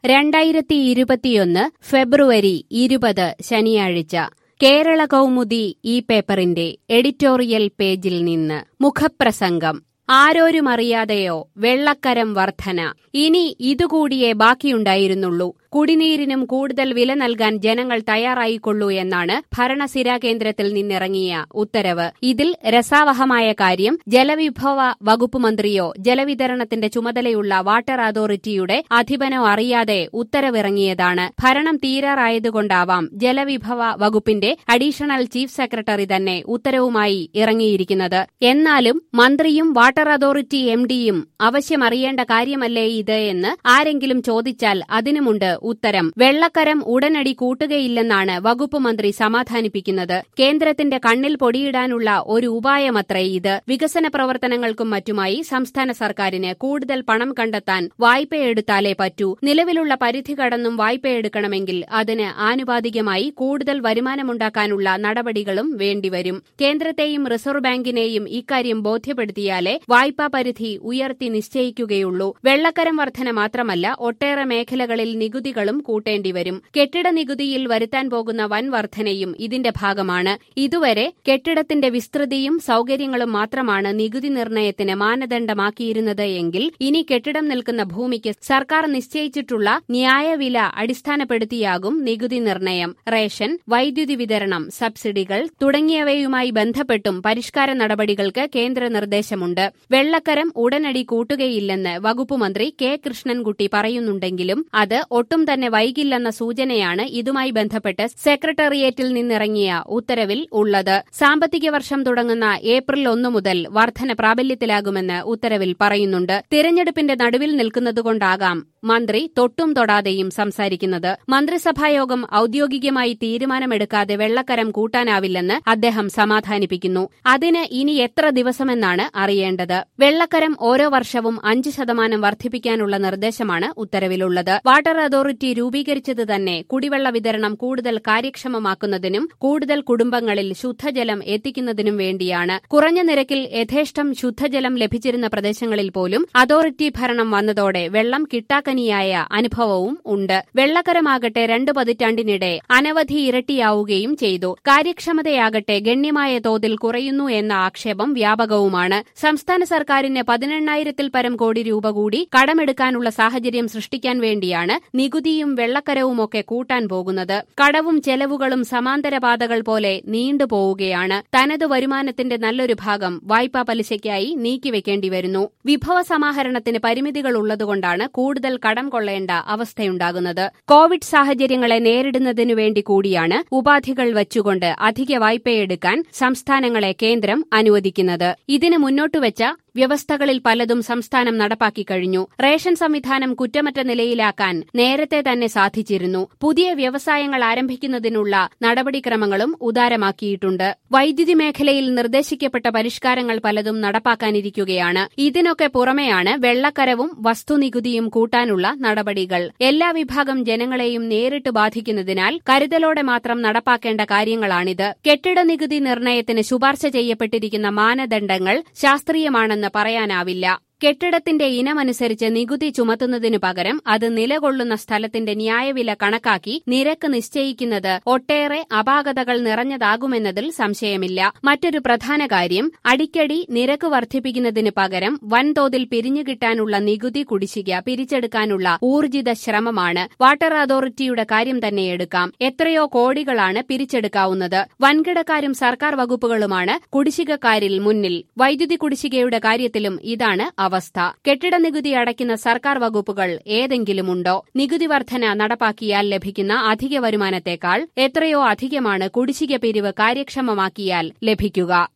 2021 ഫെബ്രുവരി 20 ശനിയാഴ്ച കേരള കൗമുദി ഈ പേപ്പറിന്റെ എഡിറ്റോറിയൽ പേജിൽ നിന്ന് മുഖപ്രസംഗം. ആരോരുമറിയാതെയോ വെള്ളക്കരം വർധന. ഇനി ഇതുകൂടിയേ ബാക്കിയുണ്ടായിരുന്നുള്ളൂ. കുടിനീരിനും കൂടുതൽ വില നൽകാൻ ജനങ്ങൾ തയ്യാറായിക്കൊള്ളൂ എന്നാണ് ഭരണസിരാ കേന്ദ്രത്തിൽ നിന്നിറങ്ങിയ ഉത്തരവ്. ഇതിൽ രസാവഹമായ കാര്യം, ജലവിഭവ വകുപ്പ് മന്ത്രിയോ ജലവിതരണത്തിന്റെ ചുമതലയുള്ള വാട്ടർ അതോറിറ്റിയുടെ അധിപനോ അറിയാതെ ഉത്തരവിറങ്ങിയതാണ്. ഭരണം തീരാറായതുകൊണ്ടാവാം ജലവിഭവ വകുപ്പിന്റെ അഡീഷണൽ ചീഫ് സെക്രട്ടറി തന്നെ ഉത്തരവുമായി ഇറങ്ങിയിരിക്കുന്നത്. എന്നാലും മന്ത്രിയും വാട്ടർ അതോറിറ്റി MDയും അവശ്യമറിയേണ്ട കാര്യമല്ലേ ഇത് എന്ന് ആരെങ്കിലും ചോദിച്ചാൽ അതിനുമുണ്ട് ഉത്തരം. വെള്ളക്കരം ഉടനടി കൂട്ടുകയില്ലെന്നാണ് വകുപ്പ് മന്ത്രി സമാധാനിപ്പിക്കുന്നത്. കേന്ദ്രത്തിന്റെ കണ്ണിൽ പൊടിയിടാനുള്ള ഒരു ഉപായമത്രേ ഇത്. വികസന പ്രവർത്തനങ്ങൾക്കും മറ്റുമായി സംസ്ഥാന സർക്കാരിന് കൂടുതൽ പണം കണ്ടെത്താൻ വായ്പയെടുത്താലേ പറ്റൂ. നിലവിലുള്ള പരിധി കടന്നും വായ്പയെടുക്കണമെങ്കിൽ അതിന് ആനുപാതികമായി കൂടുതൽ വരുമാനമുണ്ടാക്കാനുള്ള നടപടികളും വേണ്ടിവരും. കേന്ദ്രത്തെയും റിസർവ് ബാങ്കിനെയും ഇക്കാര്യം ബോധ്യപ്പെടുത്തിയാലേ വായ്പാ പരിധി ഉയർത്തി നിശ്ചയിക്കുകയുള്ളൂ. വെള്ളക്കരം വർധന മാത്രമല്ല, ഒട്ടേറെ മേഖലകളിൽ നികുതികളും കൂട്ടേണ്ടിവരും. കെട്ടിട നികുതിയിൽ വരുത്താൻ പോകുന്ന വൻ വർധനയും ഇതിന്റെ ഭാഗമാണ്. ഇതുവരെ കെട്ടിടത്തിന്റെ വിസ്തൃതിയും സൌകര്യങ്ങളും മാത്രമാണ് നികുതി നിർണയത്തിന് മാനദണ്ഡമാക്കിയിരുന്നത് എങ്കിൽ ഇനി കെട്ടിടം നിൽക്കുന്ന ഭൂമിക്ക് സർക്കാർ നിശ്ചയിച്ചിട്ടുള്ള ന്യായവില അടിസ്ഥാനപ്പെടുത്തിയാകും നികുതി നിർണയം. റേഷൻ, വൈദ്യുതി വിതരണം, സബ്സിഡികൾ തുടങ്ങിയവയുമായി ബന്ധപ്പെട്ടും പരിഷ്കാര നടപടികൾക്ക് കേന്ദ്ര നിർദ്ദേശമുണ്ട്. വെള്ളക്കരം ഉടനടി കൂട്ടുകയില്ലെന്ന് വകുപ്പ് മന്ത്രി കെ കൃഷ്ണൻകുട്ടി പറയുന്നുണ്ടെങ്കിലും അത് ഒട്ടും തന്നെ വൈകില്ലെന്ന സൂചനയാണ് ഇതുമായി ബന്ധപ്പെട്ട് സെക്രട്ടേറിയറ്റിൽ നിന്നിറങ്ങിയ ഉത്തരവിൽ ഉള്ളത്. സാമ്പത്തിക വർഷം തുടങ്ങുന്ന ഏപ്രിൽ 1 മുതൽ വർധന പ്രാബല്യത്തിലാകുമെന്ന് ഉത്തരവിൽ പറയുന്നുണ്ട്. തിരഞ്ഞെടുപ്പിന്റെ നടുവിൽ നിൽക്കുന്നതുകൊണ്ടാകാം മന്ത്രി തൊട്ടും തൊടാതെയും സംസാരിക്കുന്നത്. മന്ത്രിസഭായോഗം ഔദ്യോഗികമായി തീരുമാനമെടുക്കാതെ വെള്ളക്കരം കൂട്ടാനാവില്ലെന്ന് അദ്ദേഹം സമാധാനിപ്പിക്കുന്നു. അതിന് ഇനി എത്ര ദിവസമെന്നാണ് അറിയേണ്ടത്. വെള്ളക്കരം ഓരോ വർഷവും 5% വർദ്ധിപ്പിക്കാനുള്ള നിർദ്ദേശമാണ് ഉത്തരവിലുള്ളത്. വാട്ടർ അതോറിറ്റി രൂപീകരിച്ചത് തന്നെ കുടിവെള്ള വിതരണം കൂടുതൽ കാര്യക്ഷമമാക്കുന്നതിനും കൂടുതൽ കുടുംബങ്ങളിൽ ശുദ്ധജലം എത്തിക്കുന്നതിനും വേണ്ടിയാണ്. കുറഞ്ഞ നിരക്കിൽ യഥേഷ്ടം ശുദ്ധജലം ലഭിച്ചിരുന്ന പ്രദേശങ്ങളിൽ പോലും അതോറിറ്റി ഭരണം വന്നതോടെ വെള്ളം കിട്ടാക്കനിയായ അനുഭവവും ഉണ്ട്. വെള്ളക്കരമാകട്ടെ 2 പതിറ്റാണ്ടിനിടെ അനവധി ഇരട്ടിയാവുകയും ചെയ്തു. കാര്യക്ഷമതയാകട്ടെ ഗണ്യമായ തോതിൽ കുറയുന്നു എന്ന ആക്ഷേപം വ്യാപകവുമാണ്. സംസ്ഥാന സർക്കാരിന് 18,000-ൽ പരം കോടി രൂപ കൂടി കടമെടുക്കാനുള്ള സാഹചര്യം സൃഷ്ടിക്കാൻ വേണ്ടിയാണ് നികുതിയും വെള്ളക്കരവുമൊക്കെ കൂട്ടാൻ പോകുന്നത്. കടവും ചെലവുകളും സമാന്തരപാതകൾ പോലെ നീണ്ടുപോവുകയാണ്. തനതു വരുമാനത്തിന്റെ നല്ലൊരു ഭാഗം വായ്പാ പലിശയ്ക്കായി നീക്കിവെക്കേണ്ടിവരുന്നു. വിഭവ സമാഹരണത്തിന് പരിമിതികളുള്ളതുകൊണ്ടാണ് കൂടുതൽ കടം കൊള്ളേണ്ട അവസ്ഥയുണ്ടാകുന്നത്. കോവിഡ് സാഹചര്യങ്ങളെ നേരിടുന്നതിനു വേണ്ടി കൂടിയാണ് ഉപാധികൾ വച്ചുകൊണ്ട് അധിക വായ്പയെടുക്കാൻ സംസ്ഥാനങ്ങളെ കേന്ദ്രം അനുവദിക്കുന്നത്. ഇതിന് മുന്നോട്ടുവച്ച വ്യവസ്ഥകളിൽ പലതും സംസ്ഥാനം നടപ്പാക്കി കഴിഞ്ഞു. റേഷൻ സംവിധാനം കുറ്റമറ്റ നിലയിലാക്കാൻ നേരത്തെ തന്നെ സാധിച്ചിരുന്നു. പുതിയ വ്യവസായങ്ങൾ ആരംഭിക്കുന്നതിനുള്ള നടപടിക്രമങ്ങളും ഉദാരമാക്കിയിട്ടുണ്ട്. വൈദ്യുതി മേഖലയിൽ നിർദ്ദേശിക്കപ്പെട്ട പരിഷ്കാരങ്ങൾ പലതും നടപ്പാക്കാനിരിക്കുകയാണ്. ഇതിനൊക്കെ പുറമെയാണ് വെള്ളക്കരവും വസ്തുനികുതിയും കൂട്ടാനുള്ള നടപടികൾ. എല്ലാ വിഭാഗം ജനങ്ങളെയും നേരിട്ട് ബാധിക്കുന്നതിനാൽ കരുതലോടെ മാത്രം നടപ്പാക്കേണ്ട കാര്യങ്ങളാണിത്. കെട്ടിട നികുതി നിർണയത്തിന് ശുപാർശ ചെയ്യപ്പെട്ടിരിക്കുന്ന മാനദണ്ഡങ്ങൾ ശാസ്ത്രീയമാണെന്ന് പറയാനാവില്ല. കെട്ടിടത്തിന്റെ ഇനമനുസരിച്ച് നികുതി ചുമത്തുന്നതിനു പകരം അത് നിലകൊള്ളുന്ന സ്ഥലത്തിന്റെ ന്യായവില കണക്കാക്കി നിരക്ക് നിശ്ചയിക്കുന്നത് ഒട്ടേറെ അപാകതകൾ നിറഞ്ഞതാകുമെന്നതിൽ സംശയമില്ല. മറ്റൊരു പ്രധാന കാര്യം, അടിക്കടി നിരക്ക് വർദ്ധിപ്പിക്കുന്നതിന് പകരം വൻതോതിൽ പിരിഞ്ഞുകിട്ടാനുള്ള നികുതി കുടിശ്ശിക പിരിച്ചെടുക്കാനുള്ള ഊർജിത ശ്രമമാണ്. വാട്ടർ അതോറിറ്റിയുടെ കാര്യം തന്നെ എടുക്കാം. എത്രയോ കോടികളാണ് പിരിച്ചെടുക്കാവുന്നത്. വൻകിടക്കാരും സർക്കാർ വകുപ്പുകളുമാണ് കുടിശ്ശികക്കാരിൽ മുന്നിൽ. വൈദ്യുതി കുടിശ്ശികയുടെ കാര്യത്തിലും ഇതാണ് അവസ്ഥ. കെട്ടിട നികുതി അടയ്ക്കുന്ന സർക്കാർ വകുപ്പുകൾ ഏതെങ്കിലുമുണ്ടോ? നികുതി വർധന നടപ്പാക്കിയാൽ ലഭിക്കുന്ന അധിക വരുമാനത്തേക്കാൾ എത്രയോ അധികമാണ് കുടിശ്ശിക പിരിവ് കാര്യക്ഷമമാക്കിയാൽ ലഭിക്കുക.